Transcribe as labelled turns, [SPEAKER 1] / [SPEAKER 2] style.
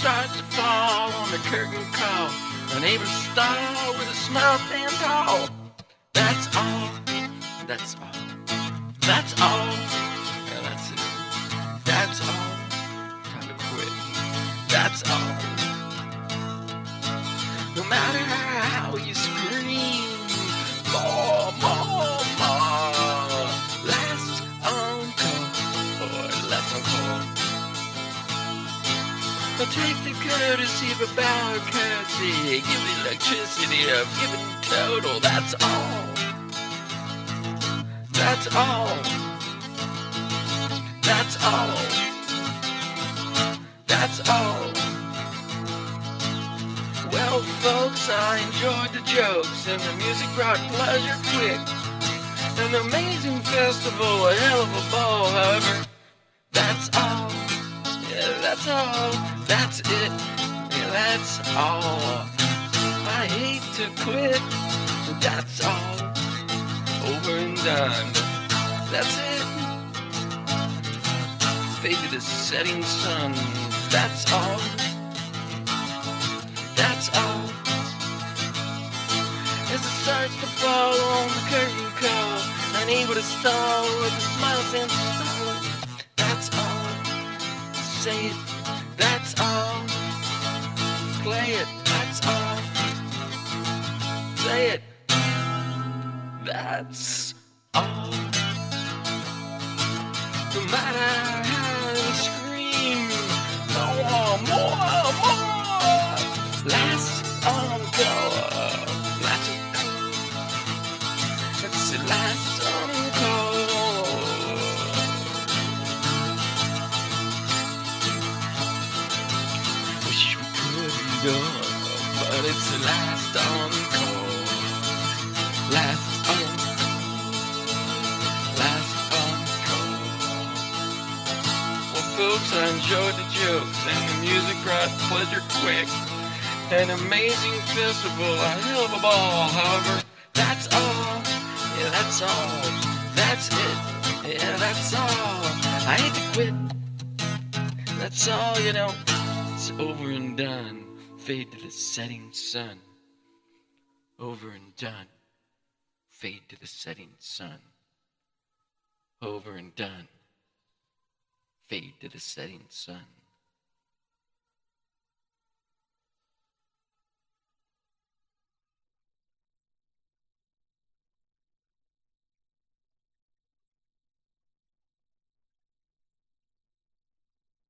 [SPEAKER 1] starts to fall on the curtain call, unable to stall with a smile stand tall. That's all, that's all, that's all, yeah, that's it. That's all, time to quit. That's all. No matter how you scream, more, more, more. Last encore, or last encore. I'll take the courtesy of a bow curtsy, give the electricity of giving total. That's all. That's all. That's all. That's all. Well, folks, I enjoyed the jokes, and the music brought pleasure quick. An amazing festival, a hell of a ball, however. That's all. Yeah, that's all. That's it. Yeah, that's all. I hate to quit. That's all. Over and done. That's it. Fade to the setting sun. That's all. That's all. As it starts to fall on the curtain call, unable to stall with a smile and stall. That's all. Say it. That's all. Play it. That's all. Say it. That's all. No matter how you scream, more, more, more. Last encore. Last encore. It's the last encore. Wish we could be done, but it's the last encore. Last encore. Last encore. Well, folks, I enjoyed the jokes, and the music brought pleasure quick. An amazing festival, a hell of a ball, however. That's all. Yeah, that's all. That's it. Yeah, that's all. I hate to quit. That's all, you know. It's over and done. Fade to the setting sun. Over and done. Fade to the setting sun. Over and done. Fade to the setting sun.